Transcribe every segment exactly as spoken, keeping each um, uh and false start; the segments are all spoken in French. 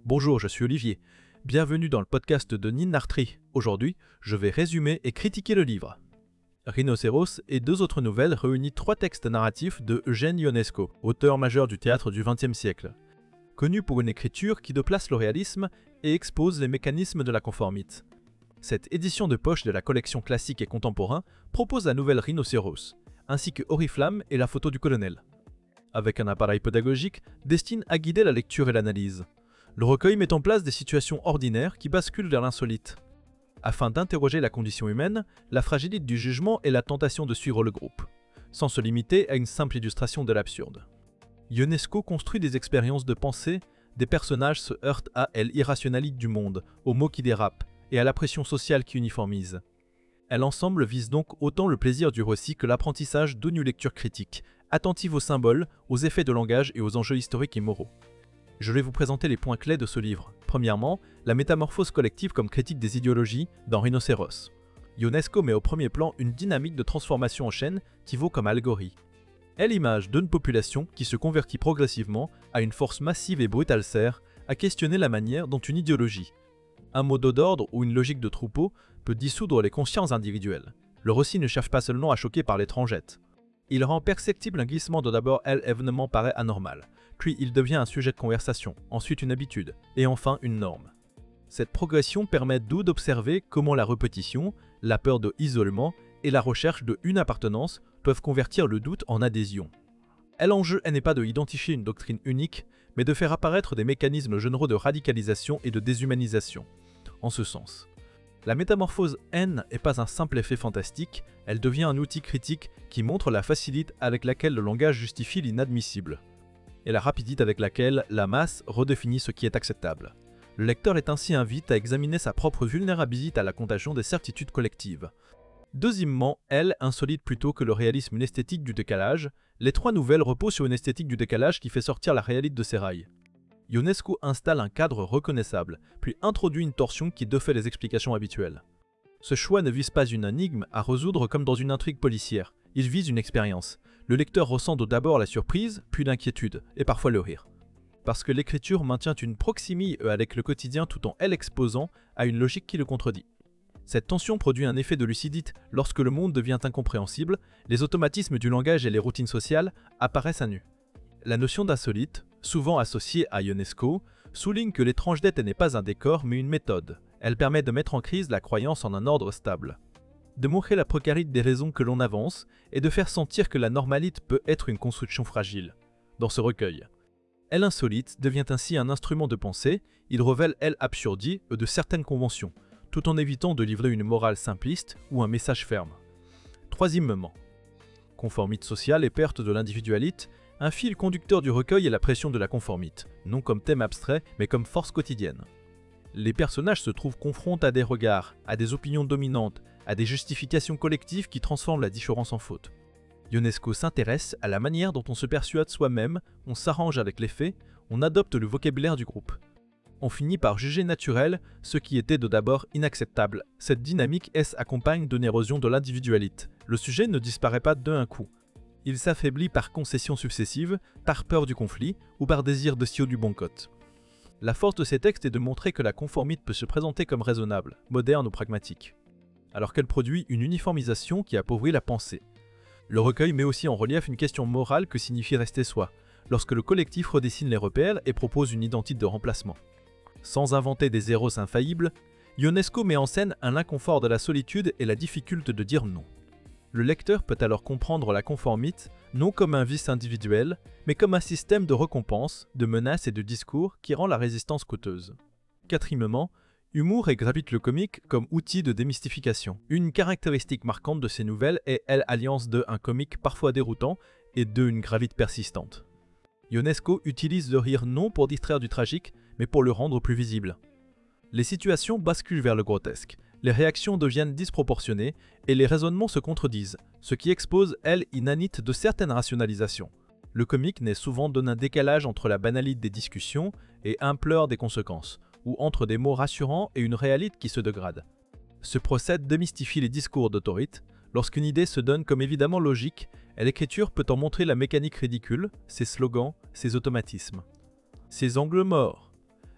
Bonjour, je suis Olivier. Bienvenue dans le podcast de Ninartri. Aujourd'hui, je vais résumer et critiquer le livre. Rhinocéros et deux autres nouvelles réunissent trois textes narratifs de Eugène Ionesco, auteur majeur du théâtre du vingtième siècle. Connu pour une écriture qui déplace le réalisme et expose les mécanismes de la conformite. Cette édition de poche de la collection classique et contemporain propose la nouvelle Rhinocéros, ainsi que Oriflamme et la photo du colonel. Avec un appareil pédagogique destiné à guider la lecture et l'analyse. Le recueil met en place des situations ordinaires qui basculent vers l'insolite, afin d'interroger la condition humaine, la fragilité du jugement et la tentation de suivre le groupe, sans se limiter à une simple illustration de l'absurde. Ionesco construit des expériences de pensée, des personnages se heurtent à l'irrationalité du monde, aux mots qui dérapent, et à la pression sociale qui uniformise. Elle ensemble vise donc autant le plaisir du récit que l'apprentissage d'une lecture critique, attentive aux symboles, aux effets de langage et aux enjeux historiques et moraux. Je vais vous présenter les points clés de ce livre. Premièrement, la métamorphose collective comme critique des idéologies dans Rhinocéros. Ionesco met au premier plan une dynamique de transformation en chaîne qui vaut comme allégorie. Elle image d'une population qui se convertit progressivement à une force massive et brutale sert à questionner la manière dont une idéologie, un mot d'ordre ou une logique de troupeau peut dissoudre les consciences individuelles. Le récit ne cherche pas seulement à choquer par l'étrangette. Il rend perceptible un glissement de d'abord L événement paraît anormal, puis il devient un sujet de conversation, ensuite une habitude, et enfin une norme. Cette progression permet d'où d'observer comment la répétition, la peur de isolement et la recherche de une appartenance peuvent convertir le doute en adhésion. L'enjeu n'est pas de identifier une doctrine unique, mais de faire apparaître des mécanismes généraux de radicalisation et de déshumanisation. En ce sens, la métamorphose N n'est pas un simple effet fantastique, elle devient un outil critique qui montre la facilité avec laquelle le langage justifie l'inadmissible, et la rapidité avec laquelle la masse redéfinit ce qui est acceptable. Le lecteur est ainsi invité à examiner sa propre vulnérabilité à la contagion des certitudes collectives. Deuxièmement, elle insolite plutôt que le réalisme une esthétique du décalage, les trois nouvelles reposent sur une esthétique du décalage qui fait sortir la réalité de ses rails. Ionesco installe un cadre reconnaissable, puis introduit une torsion qui défait les explications habituelles. Ce choix ne vise pas une énigme à résoudre comme dans une intrigue policière, il vise une expérience. Le lecteur ressent d'abord la surprise, puis l'inquiétude, et parfois le rire. Parce que l'écriture maintient une proximité avec le quotidien tout en elle exposant à une logique qui le contredit. Cette tension produit un effet de lucidité lorsque le monde devient incompréhensible, les automatismes du langage et les routines sociales apparaissent à nu. La notion d'insolite, souvent associée à Ionesco, souligne que l'étrange dette n'est pas un décor mais une méthode. Elle permet de mettre en crise la croyance en un ordre stable, de montrer la précarité des raisons que l'on avance et de faire sentir que la normalité peut être une construction fragile. Dans ce recueil, Elle insolite devient ainsi un instrument de pensée, il révèle Elle absurdie de certaines conventions, tout en évitant de livrer une morale simpliste ou un message ferme. Troisièmement, conformité sociale et perte de l'individualité, un fil conducteur du recueil est la pression de la conformité, non comme thème abstrait, mais comme force quotidienne. Les personnages se trouvent confrontés à des regards, à des opinions dominantes, à des justifications collectives qui transforment la différence en faute. Ionesco s'intéresse à la manière dont on se persuade soi-même, on s'arrange avec les faits, on adopte le vocabulaire du groupe. On finit par juger naturel ce qui était de d'abord inacceptable. Cette dynamique s'accompagne d'une érosion de l'individualité. Le sujet ne disparaît pas d'un coup. Il s'affaiblit par concessions successives, par peur du conflit ou par désir de scio du bon côté. La force de ces textes est de montrer que la conformité peut se présenter comme raisonnable, moderne ou pragmatique, alors qu'elle produit une uniformisation qui appauvrit la pensée. Le recueil met aussi en relief une question morale que signifie rester soi, lorsque le collectif redessine les repères et propose une identité de remplacement. Sans inventer des héros infaillibles, Ionesco met en scène un inconfort de la solitude et la difficulté de dire non. Le lecteur peut alors comprendre la conformité non comme un vice individuel, mais comme un système de récompense, de menaces et de discours qui rend la résistance coûteuse. Quatrièmement, humour et gravite le comique comme outil de démystification. Une caractéristique marquante de ces nouvelles est l'alliance de un comique parfois déroutant et de une gravite persistante. Ionesco utilise le rire non pour distraire du tragique, mais pour le rendre plus visible. Les situations basculent vers le grotesque, les réactions deviennent disproportionnées et les raisonnements se contredisent, ce qui expose, elle, inanite de certaines rationalisations. Le comique naît souvent d'un décalage entre la banalité des discussions et implore des conséquences, ou entre des mots rassurants et une réalité qui se dégrade. Ce procède démystifie les discours d'autorité. Lorsqu'une idée se donne comme évidemment logique, l'écriture peut en montrer la mécanique ridicule, ses slogans, ses automatismes. Ces angles morts,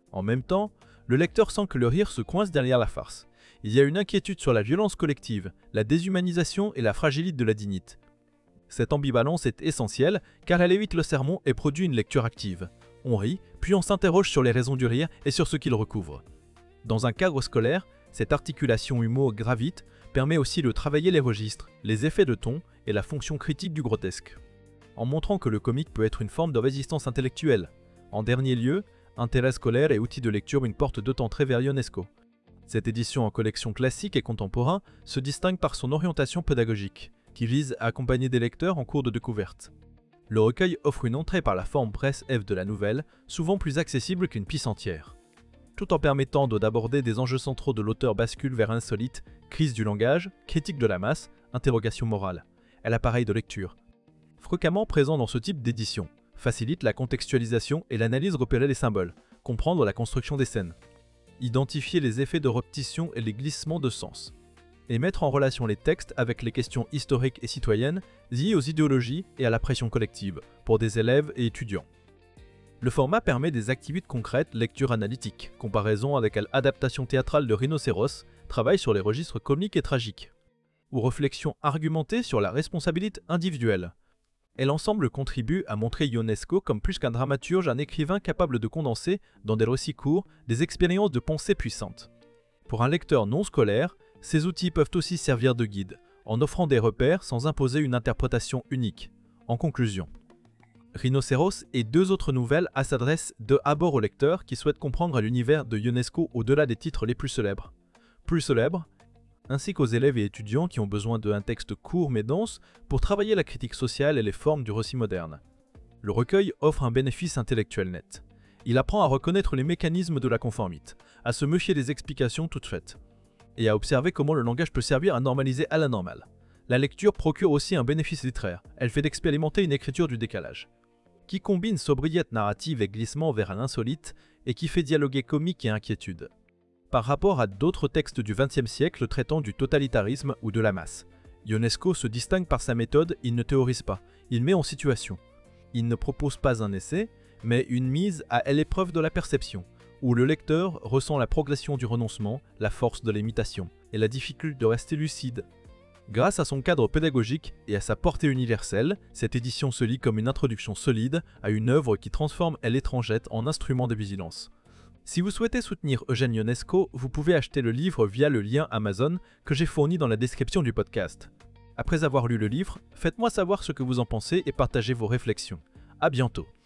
En même temps, le lecteur sent que le rire se coince derrière la farce. Il y a une inquiétude sur la violence collective, la déshumanisation et la fragilité de la dignité. Cette ambivalence est essentielle car elle évite le sermon et produit une lecture active. On rit, puis on s'interroge sur les raisons du rire et sur ce qu'il recouvre. Dans un cadre scolaire, cette articulation humour-gravite permet aussi de travailler les registres, les effets de ton et la fonction critique du grotesque, en montrant que le comique peut être une forme de résistance intellectuelle. En dernier lieu, intérêt scolaire et outil de lecture une porte de d'entrée vers Ionesco. Cette édition en collection classique et contemporain se distingue par son orientation pédagogique, qui vise à accompagner des lecteurs en cours de découverte. Le recueil offre une entrée par la forme presse-F de la nouvelle, souvent plus accessible qu'une pièce entière. Tout en permettant d'aborder des enjeux centraux de l'auteur bascule vers l'insolite, crise du langage, critique de la masse, interrogation morale. Elle a l'appareil de lecture. Fréquemment présent dans ce type d'édition, facilite la contextualisation et l'analyse repérer les symboles, comprendre la construction des scènes, identifier les effets de repétition et les glissements de sens, et mettre en relation les textes avec les questions historiques et citoyennes liées aux idéologies et à la pression collective, pour des élèves et étudiants. Le format permet des activités concrètes, lecture analytique, comparaison avec l'adaptation théâtrale de Rhinocéros, travail sur les registres comiques et tragiques, ou réflexion argumentée sur la responsabilité individuelle. Et l'ensemble contribue à montrer Ionesco comme plus qu'un dramaturge, un écrivain capable de condenser, dans des récits courts, des expériences de pensée puissantes. Pour un lecteur non scolaire, ces outils peuvent aussi servir de guide, en offrant des repères sans imposer une interprétation unique. En conclusion, Rhinocéros et deux autres nouvelles s'adressent de abord aux lecteurs qui souhaitent comprendre l'univers de Ionesco au-delà des titres les plus célèbres. Plus célèbres, ainsi qu'aux élèves et étudiants qui ont besoin d'un texte court mais dense pour travailler la critique sociale et les formes du récit moderne. Le recueil offre un bénéfice intellectuel net. Il apprend à reconnaître les mécanismes de la conformité, à se méfier des explications toutes faites, et à observer comment le langage peut servir à normaliser à la normale. La lecture procure aussi un bénéfice littéraire, elle fait d'expérimenter une écriture du décalage, qui combine sobriété narrative et glissement vers l'insolite, et qui fait dialoguer comique et inquiétude. Par rapport à d'autres textes du vingtième siècle traitant du totalitarisme ou de la masse, Ionesco se distingue par sa méthode, il ne théorise pas, il met en situation. Il ne propose pas un essai, mais une mise à l'épreuve de la perception, où le lecteur ressent la progression du renoncement, la force de l'imitation, et la difficulté de rester lucide. Grâce à son cadre pédagogique et à sa portée universelle, cette édition se lit comme une introduction solide à une œuvre qui transforme l'étrangette en instrument de vigilance. Si vous souhaitez soutenir Eugène Ionesco, vous pouvez acheter le livre via le lien Amazon que j'ai fourni dans la description du podcast. Après avoir lu le livre, faites-moi savoir ce que vous en pensez et partagez vos réflexions. À bientôt.